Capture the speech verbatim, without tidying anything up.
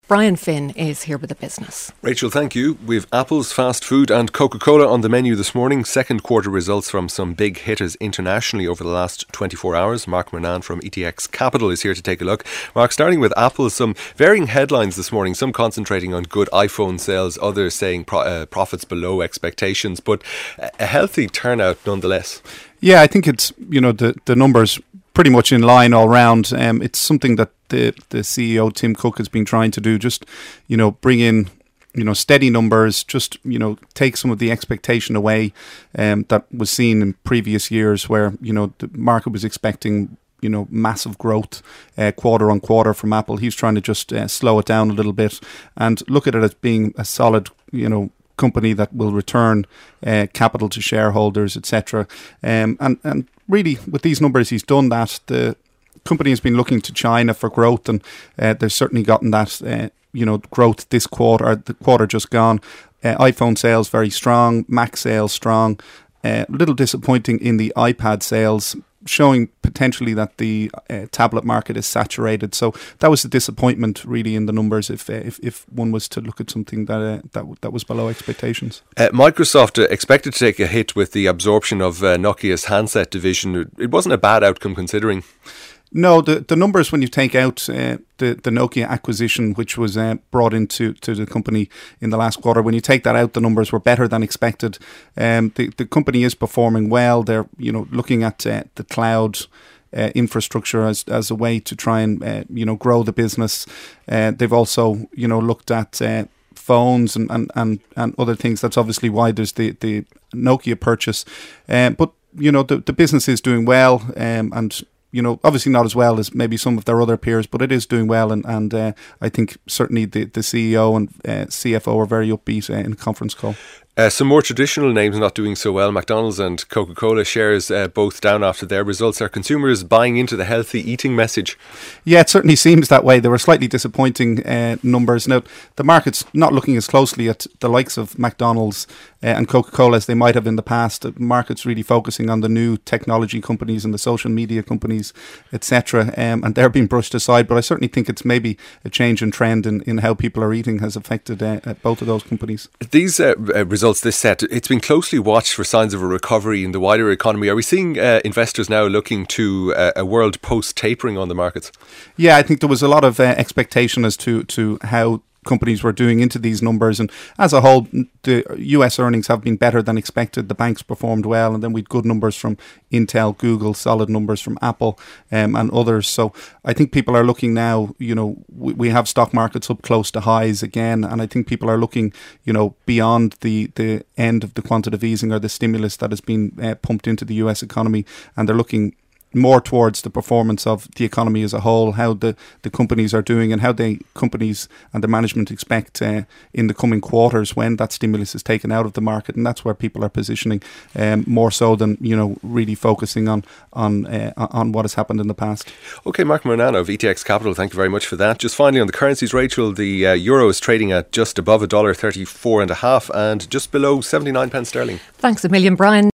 Brian Finn is here with the business. Rachel, thank you. We've Apple's fast food and Coca-Cola on the menu this morning. Second quarter results from some big hitters internationally over the last twenty-four hours. Mark Murnane from E T X Capital is here to take a look. Mark, starting with Apple, some varying headlines this morning, some concentrating on good iPhone sales, others saying pro- uh, profits below expectations, but a healthy turnout nonetheless. Yeah, I think it's, you know, the, the numbers pretty much in line all round. Um, it's something that the, the C E O, Tim Cook, has been trying to do, just, you know, bring in, you know, steady numbers, just, you know, take some of the expectation away um, that was seen in previous years where, you know, the market was expecting, you know, massive growth uh, quarter on quarter from Apple. He's trying to just uh, slow it down a little bit and look at it as being a solid, you know, company that will return uh, capital to shareholders, et cetera. Um, and, and really, with these numbers, he's done that. The company has been looking to China for growth, and uh, they've certainly gotten that, uh, you know, growth this quarter, the quarter just gone. Uh, iPhone sales very strong, Mac sales strong. A uh, little disappointing in the iPad sales, showing potentially that the uh, tablet market is saturated. So that was a disappointment, really, in the numbers. If uh, if, if one was to look at something that uh, that that was below expectations. Uh, Microsoft uh, expected to take a hit with the absorption of uh, Nokia's handset division. It wasn't a bad outcome considering. No, the, the numbers when you take out uh, the, the Nokia acquisition, which was uh, brought into to the company in the last quarter, when you take that out, the numbers were better than expected. Um, the, the company is performing well. They're, you know, looking at uh, the cloud uh, infrastructure as as a way to try and, uh, you know, grow the business. Uh, they've also, you know, looked at uh, phones and, and, and, and other things. That's obviously why there's the, the Nokia purchase. Um, but, you know, the, the business is doing well, um, and you know, obviously not as well as maybe some of their other peers, but it is doing well. And, and uh, I think certainly the, the C E O and uh, C F O are very upbeat uh, in the conference call. Uh, some more traditional names not doing so well. McDonald's and Coca-Cola shares uh, both down after their results. Are consumers buying into the healthy eating message? Yeah, it certainly seems that way. There were slightly disappointing uh, numbers. Now, the market's not looking as closely at the likes of McDonald's uh, and Coca-Cola as they might have in the past. The market's really focusing on the new technology companies and the social media companies, et cetera. Um, and they're being brushed aside. But I certainly think it's maybe a change in trend in, in how people are eating has affected uh, both of those companies. These uh, results this set, it's been closely watched for signs of a recovery in the wider economy. Are we seeing uh, investors now looking to uh, a world post-tapering on the markets? Yeah, I think there was a lot of uh, expectation as to, to how companies were doing into these numbers, and as a whole the U S earnings have been better than expected. The banks performed well, and then we had good numbers from Intel, Google, solid numbers from Apple um, and others. So I think people are looking now, you know, we, we have stock markets up close to highs again, and I think people are looking, you know, beyond the, the end of the quantitative easing or the stimulus that has been uh, pumped into the U S economy, and they're looking more towards the performance of the economy as a whole, how the, the companies are doing and how the companies and the management expect uh, in the coming quarters when that stimulus is taken out of the market. And that's where people are positioning um, more so than, you know, really focusing on on uh, on what has happened in the past. Okay, Mark Murnane of E T X Capital, thank you very much for that. Just finally on the currencies, Rachel, the uh, euro is trading at just above a dollar thirty-four and a half and just below seventy-nine pence sterling. Thanks a million, Brian.